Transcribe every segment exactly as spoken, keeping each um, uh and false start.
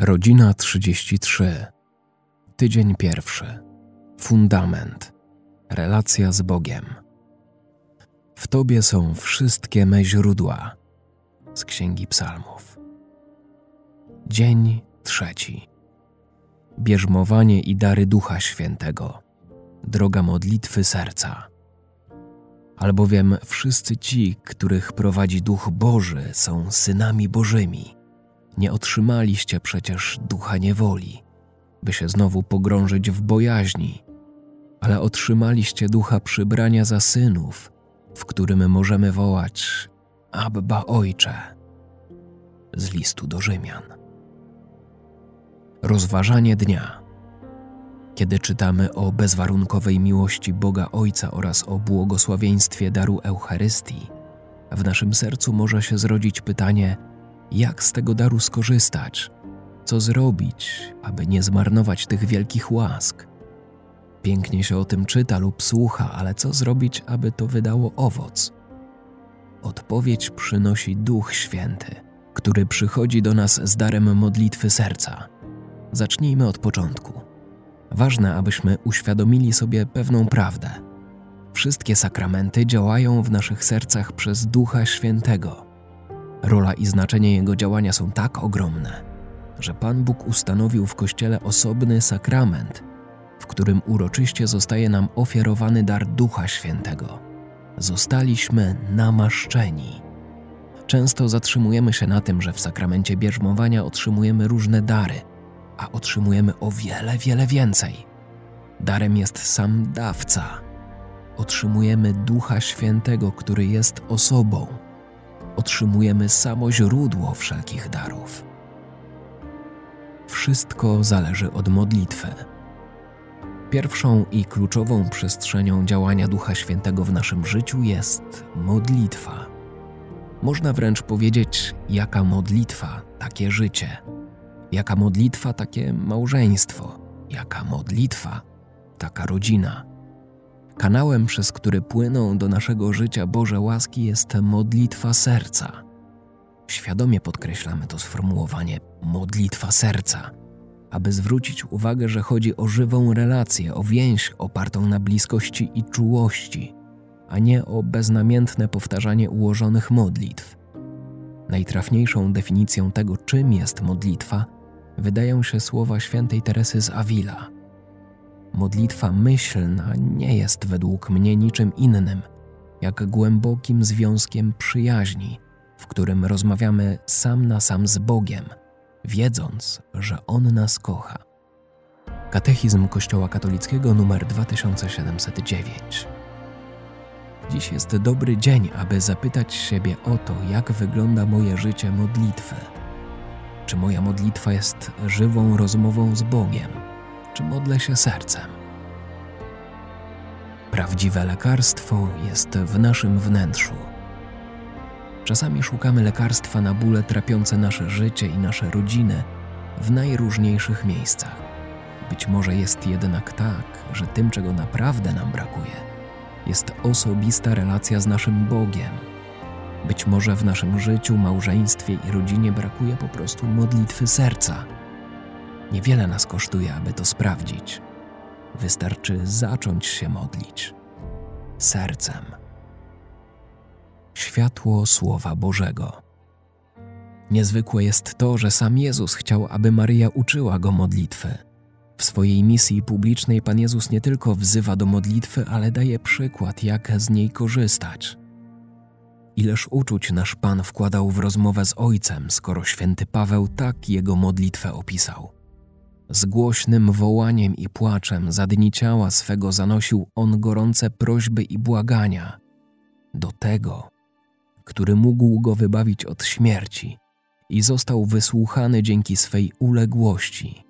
Rodzina trzydzieści trzy. Tydzień pierwszy. Fundament. Relacja z Bogiem. W Tobie są wszystkie me źródła. Z Księgi Psalmów. Dzień trzeci. Bierzmowanie i dary Ducha Świętego. Droga modlitwy serca. Albowiem wszyscy ci, których prowadzi Duch Boży, są synami Bożymi. Nie otrzymaliście przecież ducha niewoli, by się znowu pogrążyć w bojaźni, ale otrzymaliście ducha przybrania za synów, w którym możemy wołać Abba Ojcze. Z listu do Rzymian. Rozważanie dnia. Kiedy czytamy o bezwarunkowej miłości Boga Ojca oraz o błogosławieństwie daru Eucharystii, w naszym sercu może się zrodzić pytanie, jak z tego daru skorzystać, co zrobić, aby nie zmarnować tych wielkich łask. Pięknie się o tym czyta lub słucha, ale co zrobić, aby to wydało owoc? Odpowiedź przynosi Duch Święty, który przychodzi do nas z darem modlitwy serca. Zacznijmy od początku. Ważne, abyśmy uświadomili sobie pewną prawdę. Wszystkie sakramenty działają w naszych sercach przez Ducha Świętego. Rola i znaczenie Jego działania są tak ogromne, że Pan Bóg ustanowił w Kościele osobny sakrament, w którym uroczyście zostaje nam ofiarowany dar Ducha Świętego. Zostaliśmy namaszczeni. Często zatrzymujemy się na tym, że w sakramencie bierzmowania otrzymujemy różne dary, a otrzymujemy o wiele, wiele więcej. Darem jest sam dawca. Otrzymujemy Ducha Świętego, który jest osobą. Otrzymujemy samo źródło wszelkich darów. Wszystko zależy od modlitwy. Pierwszą i kluczową przestrzenią działania Ducha Świętego w naszym życiu jest modlitwa. Można wręcz powiedzieć, jaka modlitwa, takie życie. Jaka modlitwa, takie małżeństwo. Jaka modlitwa, taka rodzina. Kanałem, przez który płyną do naszego życia Boże łaski, jest modlitwa serca. Świadomie podkreślamy to sformułowanie modlitwa serca, aby zwrócić uwagę, że chodzi o żywą relację, o więź opartą na bliskości i czułości, a nie o beznamiętne powtarzanie ułożonych modlitw. Najtrafniejszą definicją tego, czym jest modlitwa, wydają się słowa świętej Teresy z Avila. Modlitwa myślna nie jest według mnie niczym innym, jak głębokim związkiem przyjaźni, w którym rozmawiamy sam na sam z Bogiem, wiedząc, że On nas kocha. Katechizm Kościoła Katolickiego nr dwa tysiące siedemset dziewięć. Dziś jest dobry dzień, aby zapytać siebie o to, jak wygląda moje życie modlitwy. Czy moja modlitwa jest żywą rozmową z Bogiem? Czy modlę się sercem? Prawdziwe lekarstwo jest w naszym wnętrzu. Czasami szukamy lekarstwa na bóle trapiące nasze życie i nasze rodziny w najróżniejszych miejscach. Być może jest jednak tak, że tym, czego naprawdę nam brakuje, jest osobista relacja z naszym Bogiem. Być może w naszym życiu, małżeństwie i rodzinie brakuje po prostu modlitwy serca. Niewiele nas kosztuje, aby to sprawdzić. Wystarczy zacząć się modlić sercem. Światło Słowa Bożego. Niezwykłe jest to, że sam Jezus chciał, aby Maryja uczyła Go modlitwy. W swojej misji publicznej Pan Jezus nie tylko wzywa do modlitwy, ale daje przykład, jak z niej korzystać. Ileż uczuć nasz Pan wkładał w rozmowę z Ojcem, skoro święty Paweł tak Jego modlitwę opisał. Z głośnym wołaniem i płaczem za dni ciała swego zanosił On gorące prośby i błagania do Tego, który mógł Go wybawić od śmierci i został wysłuchany dzięki swej uległości.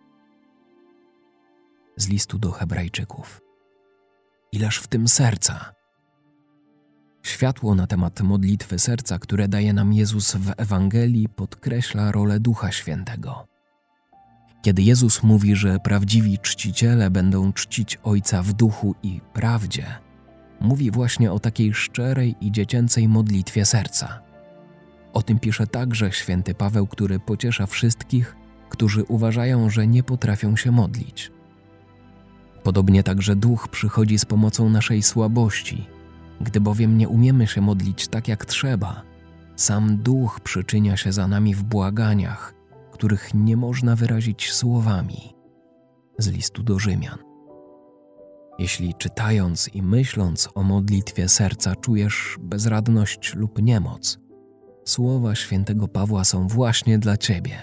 Z listu do Hebrajczyków. Ileż w tym serca. Światło na temat modlitwy serca, które daje nam Jezus w Ewangelii, podkreśla rolę Ducha Świętego. Kiedy Jezus mówi, że prawdziwi czciciele będą czcić Ojca w duchu i prawdzie, mówi właśnie o takiej szczerej i dziecięcej modlitwie serca. O tym pisze także święty Paweł, który pociesza wszystkich, którzy uważają, że nie potrafią się modlić. Podobnie także Duch przychodzi z pomocą naszej słabości. Gdy bowiem nie umiemy się modlić tak jak trzeba, sam Duch przyczynia się za nami w błaganiach, których nie można wyrazić słowami. Z listu do Rzymian. Jeśli czytając i myśląc o modlitwie serca czujesz bezradność lub niemoc, słowa świętego Pawła są właśnie dla ciebie.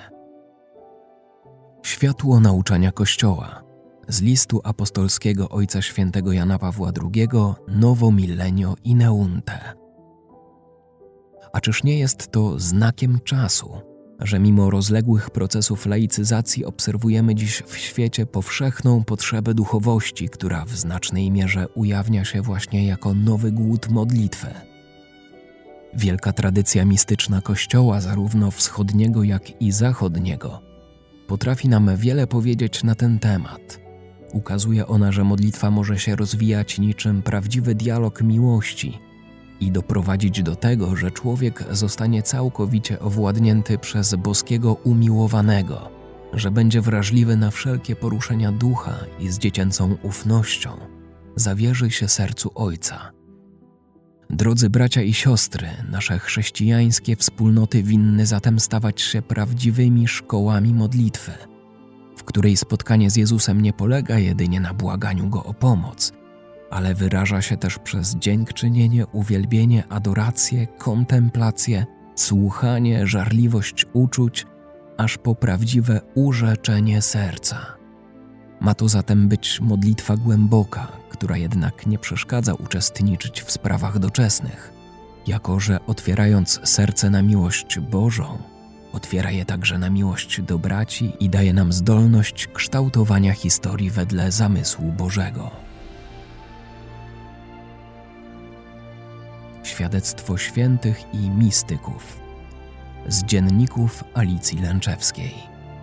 Światło nauczania Kościoła. Z listu apostolskiego Ojca Świętego Jana Pawła drugiego Novo Millennio Ineunte. A czyż nie jest to znakiem czasu, że mimo rozległych procesów laicyzacji obserwujemy dziś w świecie powszechną potrzebę duchowości, która w znacznej mierze ujawnia się właśnie jako nowy głód modlitwy? Wielka tradycja mistyczna Kościoła, zarówno wschodniego, jak i zachodniego, potrafi nam wiele powiedzieć na ten temat. Ukazuje ona, że modlitwa może się rozwijać niczym prawdziwy dialog miłości i doprowadzić do tego, że człowiek zostanie całkowicie owładnięty przez boskiego umiłowanego, że będzie wrażliwy na wszelkie poruszenia ducha i z dziecięcą ufnością zawierzy się sercu Ojca. Drodzy bracia i siostry, nasze chrześcijańskie wspólnoty winny zatem stawać się prawdziwymi szkołami modlitwy, w której spotkanie z Jezusem nie polega jedynie na błaganiu Go o pomoc, ale wyraża się też przez dziękczynienie, uwielbienie, adorację, kontemplację, słuchanie, żarliwość uczuć, aż po prawdziwe urzeczenie serca. Ma to zatem być modlitwa głęboka, która jednak nie przeszkadza uczestniczyć w sprawach doczesnych, jako że otwierając serce na miłość Bożą, otwiera je także na miłość do braci i daje nam zdolność kształtowania historii wedle zamysłu Bożego. Świadectwo świętych i mistyków z dzienników Alicji Lęczewskiej.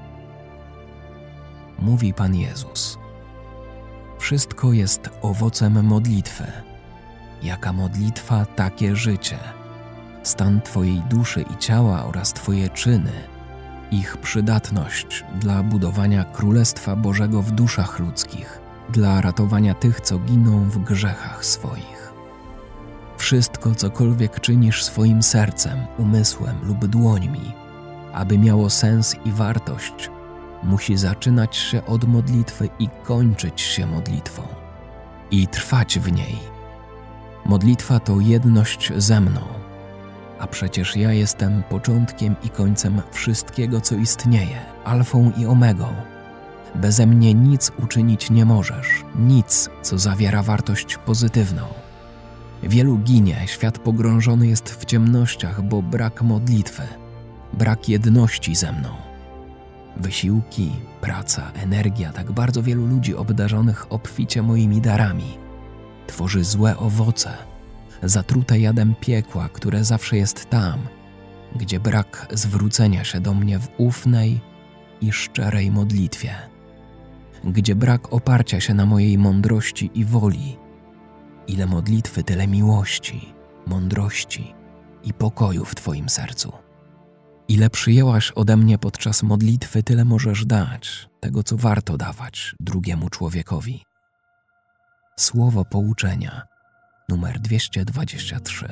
Mówi Pan Jezus: wszystko jest owocem modlitwy. Jaka modlitwa, takie życie. Stan Twojej duszy i ciała oraz Twoje czyny, ich przydatność dla budowania Królestwa Bożego w duszach ludzkich, dla ratowania tych, co giną w grzechach swoich. Wszystko, cokolwiek czynisz swoim sercem, umysłem lub dłońmi, aby miało sens i wartość, musi zaczynać się od modlitwy i kończyć się modlitwą. I trwać w niej. Modlitwa to jedność ze mną, a przecież ja jestem początkiem i końcem wszystkiego, co istnieje, alfą i omegą. Beze mnie nic uczynić nie możesz, nic, co zawiera wartość pozytywną. Wielu ginie, świat pogrążony jest w ciemnościach, bo brak modlitwy, brak jedności ze mną. Wysiłki, praca, energia tak bardzo wielu ludzi obdarzonych obficie moimi darami tworzy złe owoce, zatrute jadem piekła, które zawsze jest tam, gdzie brak zwrócenia się do mnie w ufnej i szczerej modlitwie, gdzie brak oparcia się na mojej mądrości i woli. Ile modlitwy, tyle miłości, mądrości i pokoju w Twoim sercu. Ile przyjęłaś ode mnie podczas modlitwy, tyle możesz dać tego, co warto dawać drugiemu człowiekowi. Słowo pouczenia, numer dwieście dwadzieścia trzy.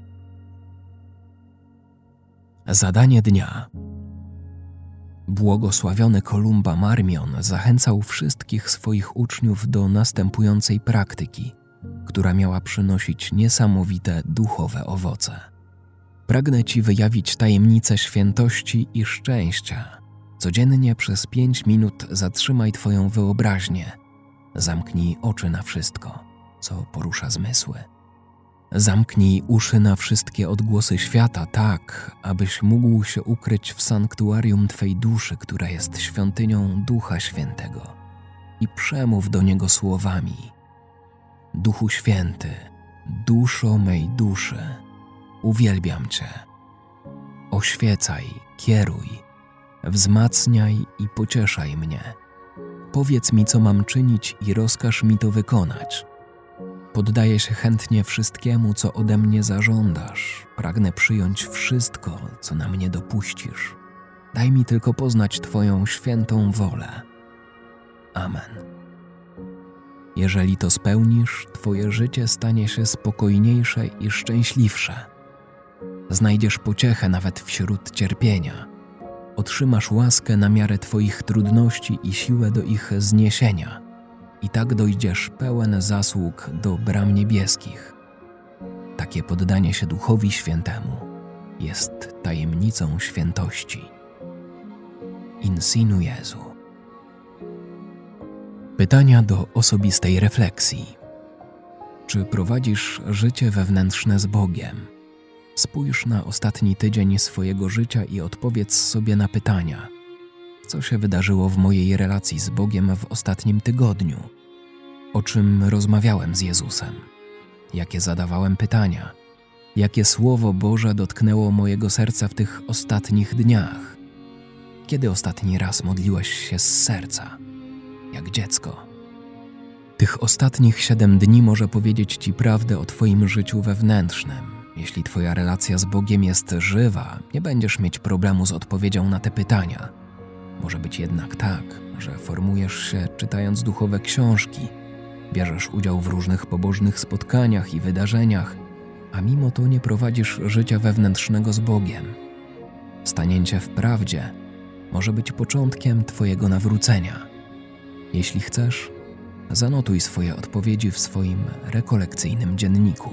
Zadanie dnia. Błogosławiony Kolumba Marmion zachęcał wszystkich swoich uczniów do następującej praktyki, która miała przynosić niesamowite duchowe owoce. Pragnę Ci wyjawić tajemnicę świętości i szczęścia. Codziennie przez pięć minut zatrzymaj Twoją wyobraźnię. Zamknij oczy na wszystko, co porusza zmysły. Zamknij uszy na wszystkie odgłosy świata tak, abyś mógł się ukryć w sanktuarium Twej duszy, która jest świątynią Ducha Świętego, i przemów do Niego słowami: Duchu Święty, duszo mej duszy, uwielbiam Cię. Oświecaj, kieruj, wzmacniaj i pocieszaj mnie. Powiedz mi, co mam czynić i rozkaż mi to wykonać. Poddaję się chętnie wszystkiemu, co ode mnie zażądasz. Pragnę przyjąć wszystko, co na mnie dopuścisz. Daj mi tylko poznać Twoją świętą wolę. Amen. Jeżeli to spełnisz, Twoje życie stanie się spokojniejsze i szczęśliwsze. Znajdziesz pociechę nawet wśród cierpienia. Otrzymasz łaskę na miarę Twoich trudności i siłę do ich zniesienia. I tak dojdziesz pełen zasług do bram niebieskich. Takie poddanie się Duchowi Świętemu jest tajemnicą świętości. Insinu Jezu. Pytania do osobistej refleksji. Czy prowadzisz życie wewnętrzne z Bogiem? Spójrz na ostatni tydzień swojego życia i odpowiedz sobie na pytania. Co się wydarzyło w mojej relacji z Bogiem w ostatnim tygodniu? O czym rozmawiałem z Jezusem? Jakie zadawałem pytania? Jakie Słowo Boże dotknęło mojego serca w tych ostatnich dniach? Kiedy ostatni raz modliłeś się z serca? Jak dziecko. Tych ostatnich siedem dni może powiedzieć Ci prawdę o Twoim życiu wewnętrznym. Jeśli Twoja relacja z Bogiem jest żywa, nie będziesz mieć problemu z odpowiedzią na te pytania. Może być jednak tak, że formujesz się czytając duchowe książki, bierzesz udział w różnych pobożnych spotkaniach i wydarzeniach, a mimo to nie prowadzisz życia wewnętrznego z Bogiem. Stanięcie w prawdzie może być początkiem Twojego nawrócenia. Jeśli chcesz, zanotuj swoje odpowiedzi w swoim rekolekcyjnym dzienniku.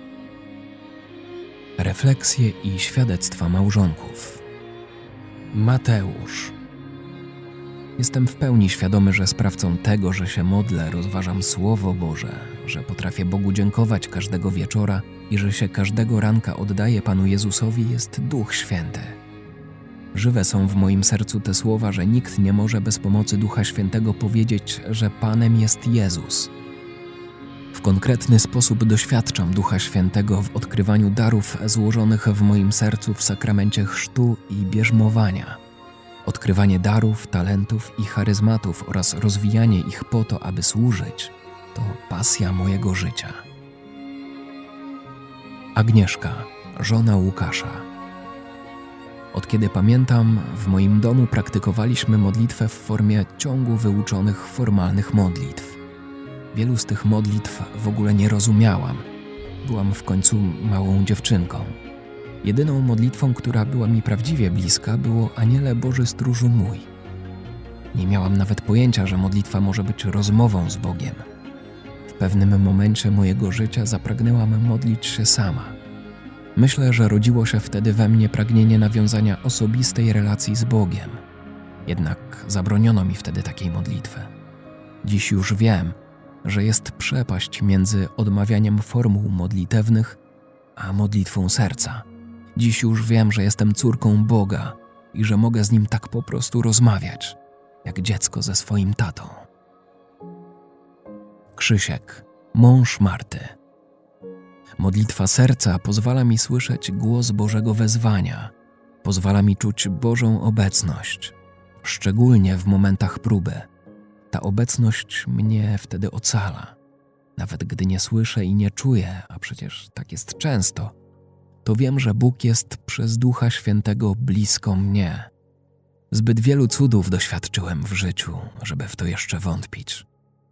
Refleksje i świadectwa małżonków. Mateusz. Jestem w pełni świadomy, że sprawcą tego, że się modlę, rozważam Słowo Boże, że potrafię Bogu dziękować każdego wieczora i że się każdego ranka oddaję Panu Jezusowi, jest Duch Święty. Żywe są w moim sercu te słowa, że nikt nie może bez pomocy Ducha Świętego powiedzieć, że Panem jest Jezus. W konkretny sposób doświadczam Ducha Świętego w odkrywaniu darów złożonych w moim sercu w sakramencie chrztu i bierzmowania. Odkrywanie darów, talentów i charyzmatów oraz rozwijanie ich po to, aby służyć, to pasja mojego życia. Agnieszka, żona Łukasza. Od kiedy pamiętam, w moim domu praktykowaliśmy modlitwę w formie ciągu wyuczonych formalnych modlitw. Wielu z tych modlitw w ogóle nie rozumiałam. Byłam w końcu małą dziewczynką. Jedyną modlitwą, która była mi prawdziwie bliska, było Aniele Boży stróżu mój. Nie miałam nawet pojęcia, że modlitwa może być rozmową z Bogiem. W pewnym momencie mojego życia zapragnęłam modlić się sama. Myślę, że rodziło się wtedy we mnie pragnienie nawiązania osobistej relacji z Bogiem. Jednak zabroniono mi wtedy takiej modlitwy. Dziś już wiem, że jest przepaść między odmawianiem formuł modlitewnych a modlitwą serca. Dziś już wiem, że jestem córką Boga i że mogę z Nim tak po prostu rozmawiać, jak dziecko ze swoim tatą. Krzysiek, mąż Marty. Modlitwa serca pozwala mi słyszeć głos Bożego wezwania, pozwala mi czuć Bożą obecność, szczególnie w momentach próby. Ta obecność mnie wtedy ocala. Nawet gdy nie słyszę i nie czuję, a przecież tak jest często, to wiem, że Bóg jest przez Ducha Świętego blisko mnie. Zbyt wielu cudów doświadczyłem w życiu, żeby w to jeszcze wątpić.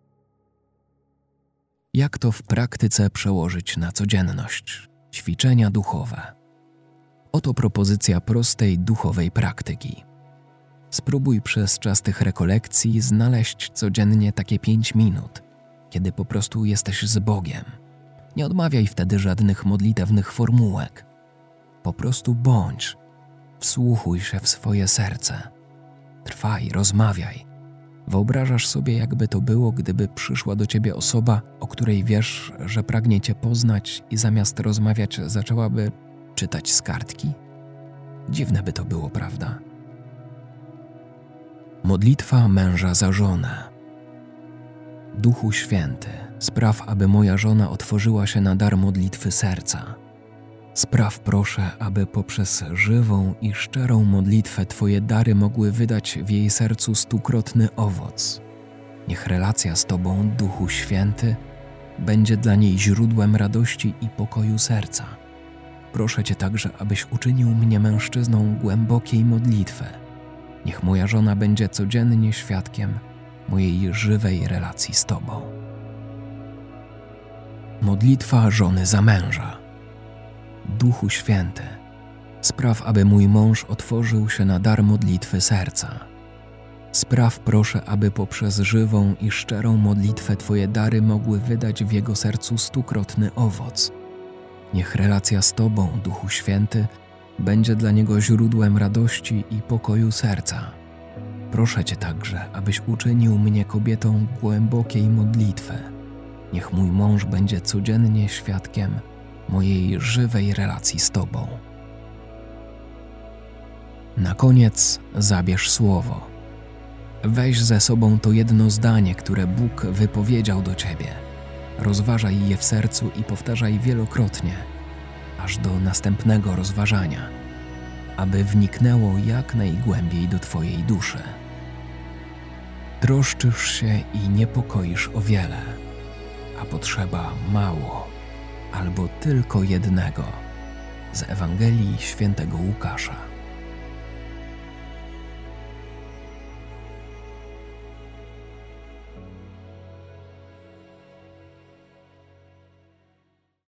Jak to w praktyce przełożyć na codzienność? Ćwiczenia duchowe. Oto propozycja prostej duchowej praktyki. Spróbuj przez czas tych rekolekcji znaleźć codziennie takie pięć minut, kiedy po prostu jesteś z Bogiem. Nie odmawiaj wtedy żadnych modlitewnych formułek. Po prostu bądź. Wsłuchuj się w swoje serce. Trwaj, rozmawiaj. Wyobrażasz sobie, jakby to było, gdyby przyszła do ciebie osoba, o której wiesz, że pragnie cię poznać i zamiast rozmawiać zaczęłaby czytać z kartki? Dziwne by to było, prawda? Modlitwa męża za żonę. Duchu Święty, spraw, aby moja żona otworzyła się na dar modlitwy serca. Spraw, proszę, aby poprzez żywą i szczerą modlitwę Twoje dary mogły wydać w jej sercu stukrotny owoc. Niech relacja z Tobą, Duchu Święty, będzie dla niej źródłem radości i pokoju serca. Proszę Cię także, abyś uczynił mnie mężczyzną głębokiej modlitwy, Niech moja żona będzie codziennie świadkiem mojej żywej relacji z Tobą. Modlitwa żony za męża. Duchu Święty, spraw, aby mój mąż otworzył się na dar modlitwy serca. Spraw, proszę, aby poprzez żywą i szczerą modlitwę Twoje dary mogły wydać w jego sercu stukrotny owoc. Niech relacja z Tobą, Duchu Święty, będzie dla niego źródłem radości i pokoju serca. Proszę Cię także, abyś uczynił mnie kobietą głębokiej modlitwy. Niech mój mąż będzie codziennie świadkiem mojej żywej relacji z Tobą. Na koniec zabierz słowo. Weź ze sobą to jedno zdanie, które Bóg wypowiedział do Ciebie. Rozważaj je w sercu i powtarzaj wielokrotnie, aż do następnego rozważania, aby wniknęło jak najgłębiej do Twojej duszy. Troszczysz się i niepokoisz o wiele, a potrzeba mało albo tylko jednego. Z Ewangelii Świętego Łukasza.